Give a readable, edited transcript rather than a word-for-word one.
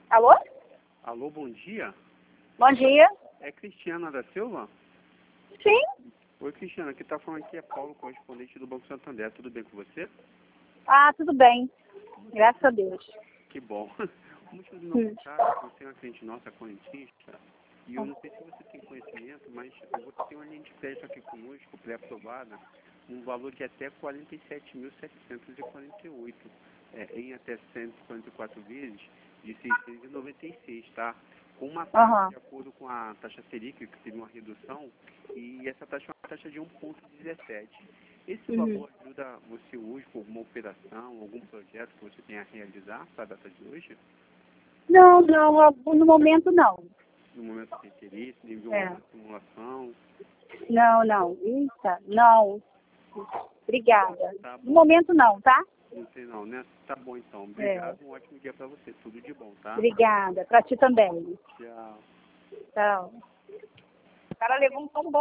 Alô? Alô, bom dia. Bom dia. É Cristiana da Silva? Sim? Oi, Cristiana. Quem está falando aqui é Paulo, correspondente do Banco Santander. Tudo bem com você? Ah, tudo bem. Graças a Deus. Que bom. O motivo do meu contato, você é uma cliente nossa, correntista, e eu não sei se você tem conhecimento, mas você tem uma linha de crédito aqui conosco, pré-aprovada, um valor de até 47.748, em até 144 vezes, de 696, tá? Com uma taxa, de acordo com a taxa Selic, que teve uma redução, e essa taxa é uma taxa de 1,17. Esse valor ajuda você hoje com alguma operação, algum projeto que você tenha a realizar para a data de hoje? Não, no momento não. No momento que tem interesse, nem viu uma simulação? Não. Eita, não. Obrigada. Tá bom. No momento não, tá? Não sei não, né? Tá bom então. Obrigado, um ótimo dia para você. Tudo de bom, tá? Obrigada. Pra ti também. Tchau. Tchau. O cara levou um tom bom.